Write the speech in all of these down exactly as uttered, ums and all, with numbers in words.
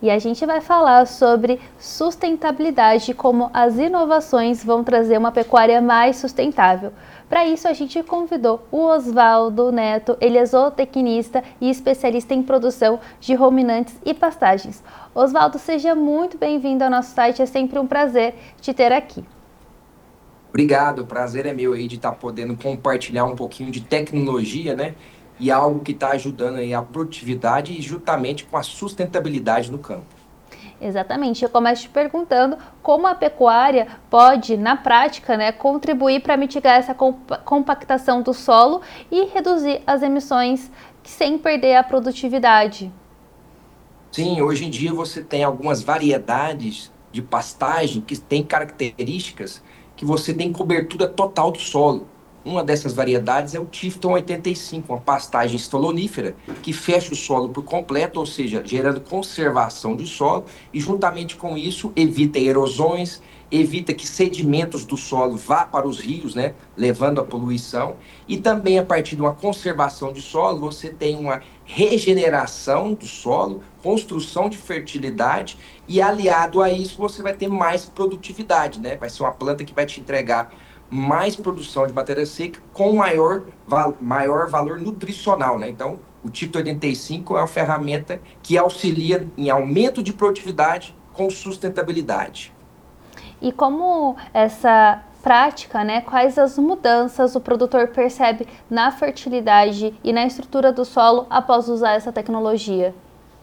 e a gente vai falar sobre sustentabilidade e como as inovações vão trazer uma pecuária mais sustentável. Para isso, a gente convidou o Osvaldo Neto, ele é zootecnista e especialista em produção de ruminantes e pastagens. Osvaldo, seja muito bem-vindo ao nosso site, é sempre um prazer te ter aqui. Obrigado, o prazer é meu aí de estar podendo compartilhar um pouquinho de tecnologia, né? E algo que está ajudando aí a produtividade e juntamente com a sustentabilidade no campo. Exatamente, eu começo te perguntando como a pecuária pode, na prática, né, contribuir para mitigar essa compactação do solo e reduzir as emissões sem perder a produtividade. Sim, hoje em dia você tem algumas variedades de pastagem que têm características que você tem cobertura total do solo. Uma dessas variedades é o Tifton oitenta e cinco, uma pastagem estolonífera que fecha o solo por completo, ou seja, gerando conservação do solo e juntamente com isso evita erosões, evita que sedimentos do solo vá para os rios, né, levando à poluição. E também a partir de uma conservação de solo, você tem uma regeneração do solo, construção de fertilidade e aliado a isso você vai ter mais produtividade, né? Vai ser uma planta que vai te entregar mais produção de matéria seca com maior, maior valor nutricional, né? Então, o Tifton oitenta e cinco é uma ferramenta que auxilia em aumento de produtividade com sustentabilidade. E como essa prática, né, quais as mudanças o produtor percebe na fertilidade e na estrutura do solo após usar essa tecnologia?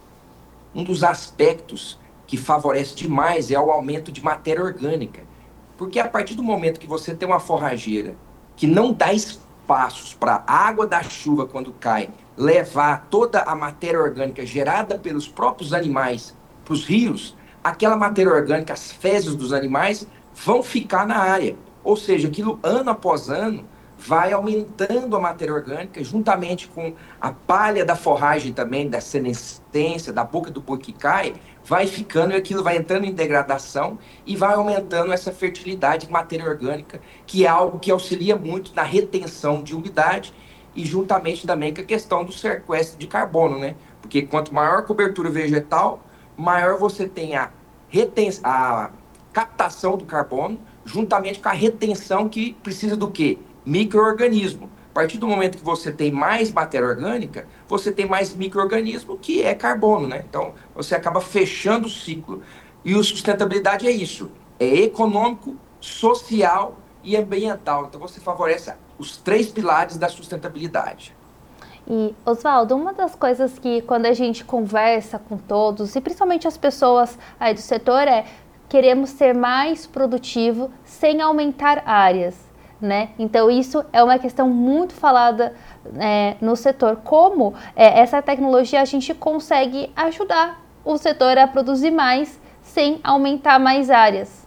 Um dos aspectos que favorece demais é o aumento de matéria orgânica. Porque a partir do momento que você tem uma forrageira que não dá espaços para a água da chuva, quando cai, levar toda a matéria orgânica gerada pelos próprios animais para os rios, aquela matéria orgânica, as fezes dos animais, vão ficar na área. Ou seja, aquilo ano após ano vai aumentando a matéria orgânica, juntamente com a palha da forragem também, da senescência, da boca do boi que cai, vai ficando e aquilo vai entrando em degradação e vai aumentando essa fertilidade de matéria orgânica, que é algo que auxilia muito na retenção de umidade e juntamente também com a questão do sequestro de carbono, né? Porque quanto maior a cobertura vegetal, maior você tem a, reten a captação do carbono, juntamente com a retenção que precisa do quê? Micro-organismo. A partir do momento que você tem mais matéria orgânica, você tem mais micro-organismo, que é carbono, né? Então, você acaba fechando o ciclo. E a sustentabilidade é isso. É econômico, social e ambiental. Então, você favorece os três pilares da sustentabilidade. E, Osvaldo, uma das coisas que quando a gente conversa com todos, e principalmente as pessoas aí do setor, é queremos ser mais produtivo sem aumentar áreas, né? Então isso é uma questão muito falada é, no setor. Como é, essa tecnologia a gente consegue ajudar o setor a produzir mais sem aumentar mais áreas?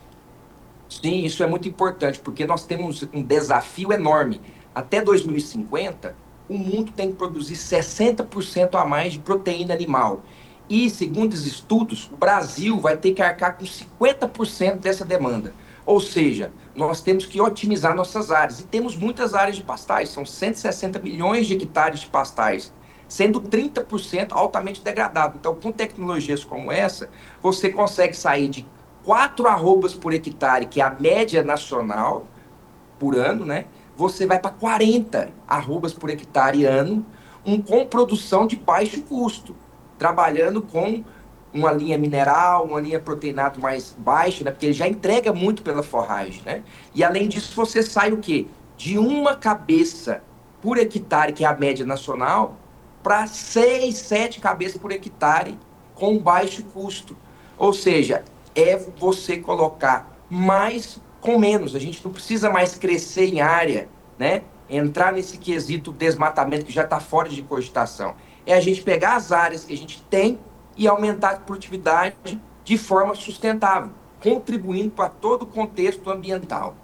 Sim, isso é muito importante, porque nós temos um desafio enorme. Até dois mil e cinquenta, o mundo tem que produzir sessenta por cento a mais de proteína animal. E, segundo os estudos, o Brasil vai ter que arcar com cinquenta por cento dessa demanda. Ou seja, nós temos que otimizar nossas áreas. E temos muitas áreas de pastais, são cento e sessenta milhões de hectares de pastais, sendo trinta por cento altamente degradado. Então, com tecnologias como essa, você consegue sair de quatro arrobas por hectare, que é a média nacional por ano, né? Você vai para quarenta arrobas por hectare ano, um, com produção de baixo custo, trabalhando com uma linha mineral, uma linha proteinado mais baixa, né? Porque ele já entrega muito pela forragem, né? E além disso, você sai o quê? De uma cabeça por hectare, que é a média nacional, para seis, sete cabeças por hectare com baixo custo. Ou seja, é você colocar mais com menos. A gente não precisa mais crescer em área, né? Entrar nesse quesito desmatamento que já está fora de cogitação. É a gente pegar as áreas que a gente tem e aumentar a produtividade de forma sustentável, contribuindo para todo o contexto ambiental.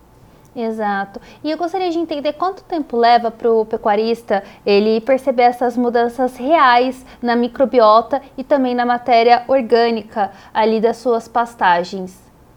Exato. E eu gostaria de entender quanto tempo leva para o pecuarista ele perceber essas mudanças reais na microbiota e também na matéria orgânica ali das suas pastagens.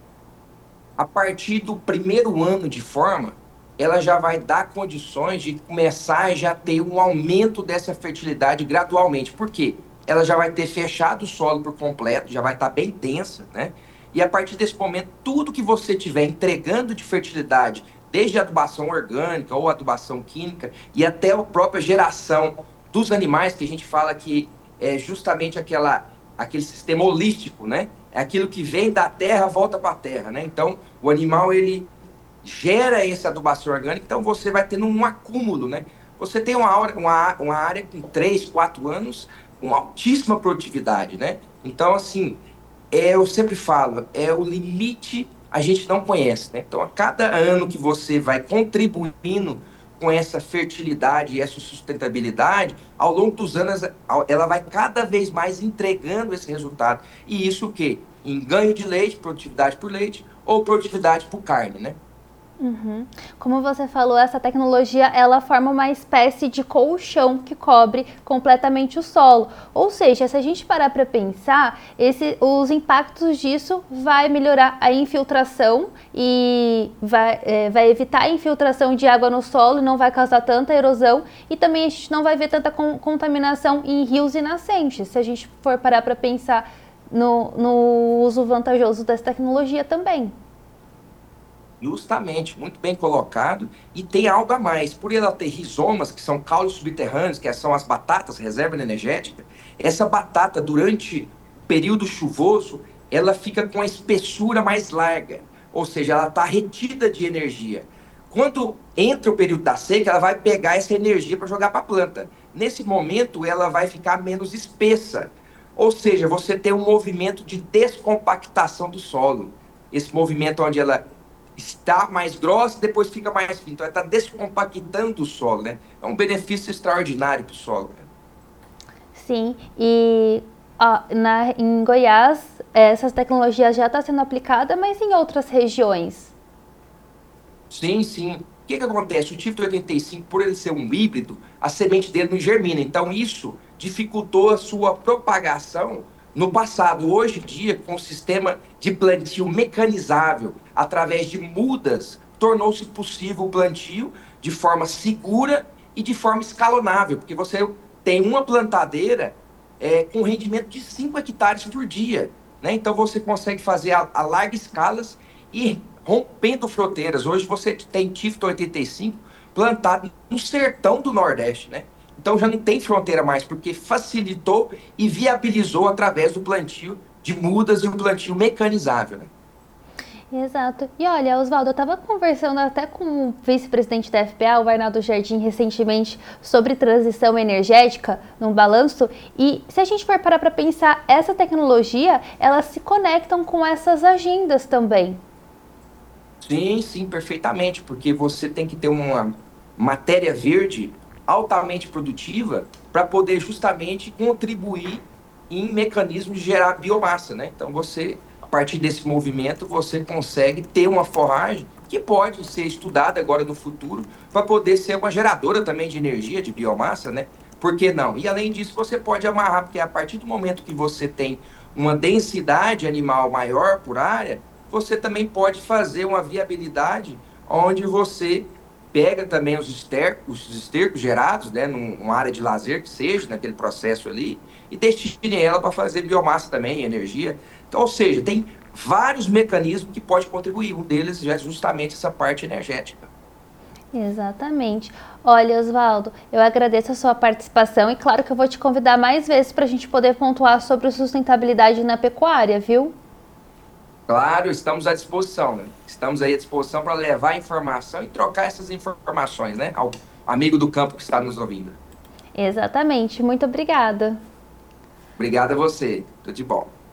A partir do primeiro ano de forma, ela já vai dar condições de começar a já ter um aumento dessa fertilidade gradualmente. Por quê? ela já vai ter fechado o solo por completo, já vai estar bem densa, né? E a partir desse momento, tudo que você estiver entregando de fertilidade, desde a adubação orgânica ou adubação química, e até a própria geração dos animais, que a gente fala que é justamente aquela, aquele sistema holístico, né? É aquilo que vem da terra, volta para a terra, né? Então, o animal, ele gera essa adubação orgânica, então você vai tendo um acúmulo, né? Você tem uma, uma, uma área com três, quatro anos, com altíssima produtividade, né? Então, assim, é, eu sempre falo, é o limite a gente não conhece, né? Então, a cada ano que você vai contribuindo com essa fertilidade e essa sustentabilidade, ao longo dos anos, ela vai cada vez mais entregando esse resultado. E isso o quê? Em ganho de leite, produtividade por leite, ou produtividade por carne, né? Uhum. Como você falou, essa tecnologia ela forma uma espécie de colchão que cobre completamente o solo. Ou seja, se a gente parar para pensar, esse, os impactos disso vai melhorar a infiltração e vai, é, vai evitar a infiltração de água no solo, não vai causar tanta erosão e também a gente não vai ver tanta con- contaminação em rios e nascentes. Se a gente for parar para pensar no, no uso vantajoso dessa tecnologia também. Justamente, muito bem colocado. E tem algo a mais. Por ela ter rizomas, que são caules subterrâneos, que são as batatas, reserva energética, essa batata, durante o período chuvoso, ela fica com a espessura mais larga. Ou seja, ela está retida de energia. Quando entra o período da seca, ela vai pegar essa energia para jogar para a planta. Nesse momento, ela vai ficar menos espessa. Ou seja, você tem um movimento de descompactação do solo. Esse movimento onde ela está mais grossa, depois fica mais fina. Então, ela está descompactando o solo, né? É um benefício extraordinário para o solo, né? Sim, e ó, na, em Goiás, essas tecnologias já estão sendo aplicadas, mas em outras regiões. Sim, sim. O que que acontece? O Tifto oitenta e cinco, por ele ser um híbrido, a semente dele não germina. Então, isso dificultou a sua propagação no passado. Hoje em dia, com o sistema de plantio mecanizável, através de mudas, tornou-se possível o plantio de forma segura e de forma escalonável, porque você tem uma plantadeira é, com rendimento de cinco hectares por dia, né? Então, você consegue fazer a, a larga escalas e rompendo fronteiras. Hoje você tem Tifto oitenta e cinco plantado no sertão do Nordeste, né? Então já não tem fronteira mais, porque facilitou e viabilizou através do plantio de mudas e o plantio mecanizável, né? Exato. E olha, Oswaldo, eu estava conversando até com o vice-presidente da F P A, o Arnaldo Jardim, recentemente, sobre transição energética, num balanço, e se a gente for parar para pensar, essa tecnologia, elas se conectam com essas agendas também. Sim, sim, perfeitamente, porque você tem que ter uma matéria verde altamente produtiva para poder justamente contribuir em mecanismos de gerar biomassa, né? Então você, a partir desse movimento, você consegue ter uma forragem que pode ser estudada agora no futuro para poder ser uma geradora também de energia, de biomassa, né? Por que não? E além disso, você pode amarrar, porque a partir do momento que você tem uma densidade animal maior por área, você também pode fazer uma viabilidade onde você pega também os estercos, os estercos gerados, né, numa área de lazer que seja, naquele processo ali, e destine ela para fazer biomassa também, energia. Então, ou seja, tem vários mecanismos que podem contribuir. Um deles é justamente essa parte energética. Exatamente. Olha, Oswaldo, eu agradeço a sua participação e claro que eu vou te convidar mais vezes para a gente poder pontuar sobre sustentabilidade na pecuária, viu? Claro, estamos à disposição, né? Estamos aí à disposição para levar informação e trocar essas informações, né? Ao amigo do campo que está nos ouvindo. Exatamente. Muito obrigada. Obrigado a você. Tudo de bom.